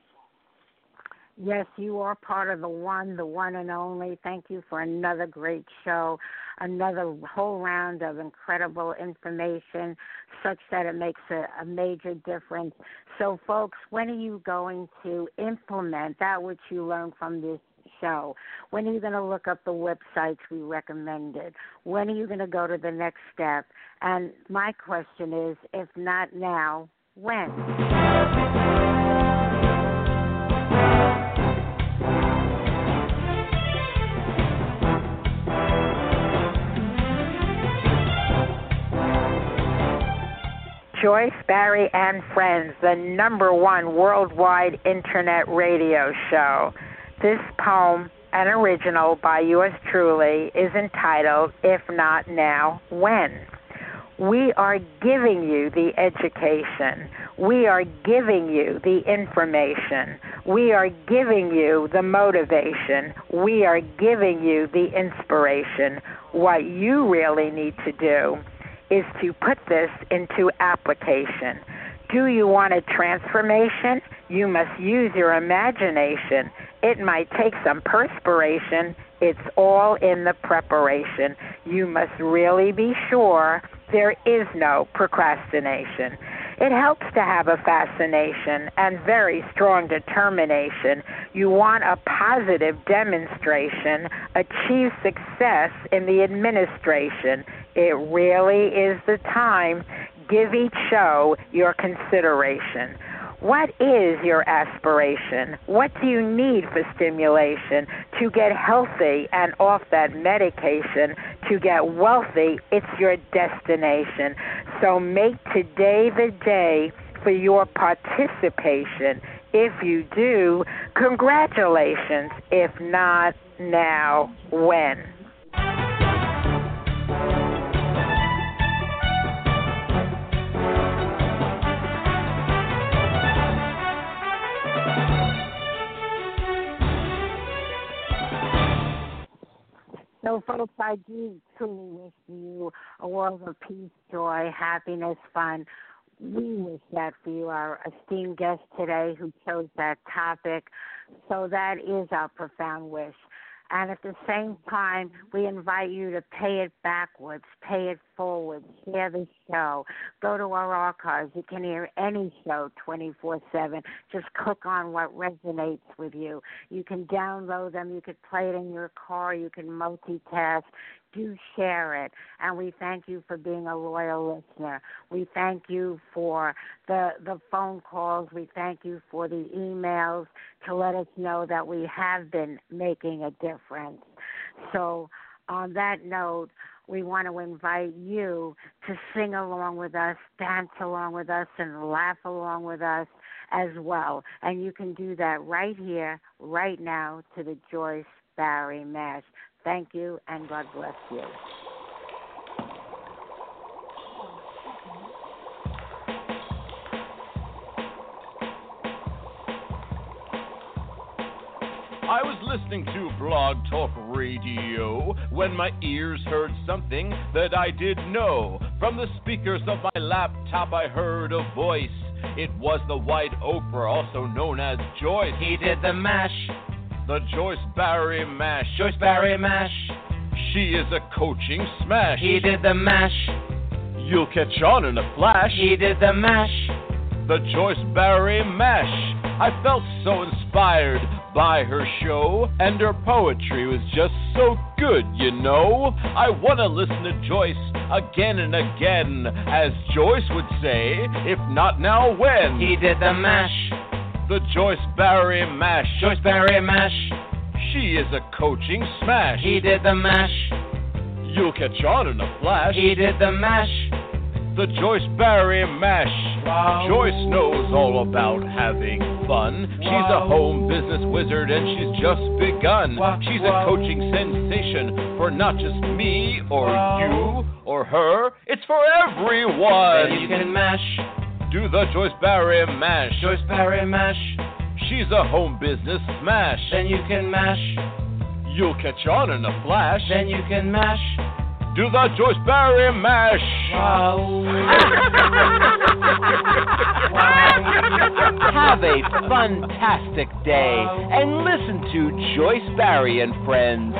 Yes, you are part of the one and only. Thank you for another great show, another whole round of incredible information, such that it makes a major difference. So, folks, when are you going to implement that which you learned from this show? When are you going to look up the websites we recommended? When are you going to go to the next step? And my question is, if not now, when? Joyce, Barrie, and Friends, the #1 worldwide internet radio show. This poem, an original by yours truly, is entitled, If Not Now, When? We are giving you the education. We are giving you the information. We are giving you the motivation. We are giving you the inspiration. What you really need to do is to put this into application. Do you want a transformation? You must use your imagination. It might take some perspiration. It's all in the preparation. You must really be sure there is no procrastination. It helps to have a fascination and very strong determination. You want a positive demonstration, achieve success in the administration. It really is the time. Give each show your consideration. What is your aspiration? What do you need for stimulation to get healthy and off that medication? To get wealthy, it's your destination. So make today the day for your participation. If you do, congratulations. If not now, when? So, folks, I do truly wish you a world of peace, joy, happiness, fun. We wish that for you, our esteemed guest today who chose that topic. So that is our profound wish. And at the same time, we invite you to pay it backwards, pay it forward. forward. Share the show. Go to our archives. You can hear any show 24/7. Just click on what resonates with you. You can download them. You can play it in your car. You can multitask. Do share it. And we thank you for being a loyal listener. We thank you for the phone calls. We thank you for the emails to let us know that we have been making a difference. So on that note, we want to invite you to sing along with us, dance along with us, and laugh along with us as well. And you can do that right here, right now, to the Joyce Barrie Mash. Thank you, and God bless you. I was listening to Blog Talk Radio when my ears heard something that I didn't know. From the speakers of my laptop I heard a voice. It was the White Oprah, also known as Joyce. He did the mash. The Joyce Barrie Mash. Joyce Barrie Mash. She is a coaching smash. He did the mash. You'll catch on in a flash. He did the mash. The Joyce Barrie Mash. I felt so inspired by her show, and her poetry was just so good, you know. I want to listen to Joyce again and again, as Joyce would say, if not now, when? He did the mash. The Joyce Barrie Mash. Joyce Barrie Mash. She is a coaching smash. He did the mash. You'll catch on in a flash. He did the mash. The Joyce Barrie Mash. Wow. Joyce knows all about having fun. Wow. She's a home business wizard and she's just begun. Wow. She's a coaching sensation for not just me or you or her. It's for everyone. Then you can mash. Do the Joyce Barrie Mash. Joyce Barrie Mash. She's a home business smash. Then you can mash. You'll catch on in a flash. Then you can mash. Do the Joyce Barrie Mash. Wow. Have a fantastic day and listen to Joyce Barrie and Friends.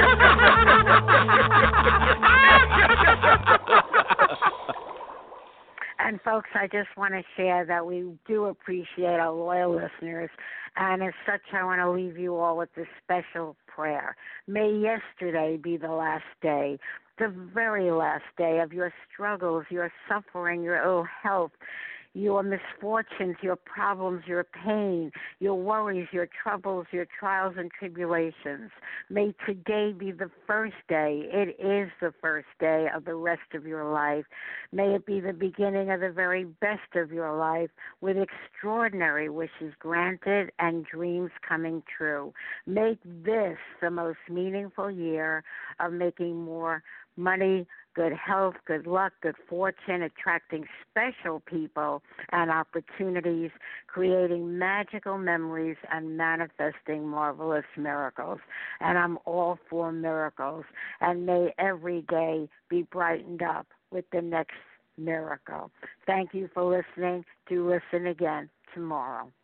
And folks, I just want to share that we do appreciate our loyal listeners. And as such, I want to leave you all with this special prayer. May yesterday be the last day, the very last day of your struggles, your suffering, your ill health, your misfortunes, your problems, your pain, your worries, your troubles, your trials and tribulations. May today be the first day. It is the first day of the rest of your life. May it be the beginning of the very best of your life, with extraordinary wishes granted and dreams coming true. Make this the most meaningful year of making more money, good health, good luck, good fortune, attracting special people and opportunities, creating magical memories, and manifesting marvelous miracles. And I'm all for miracles. And may every day be brightened up with the next miracle. Thank you for listening. Do listen again tomorrow.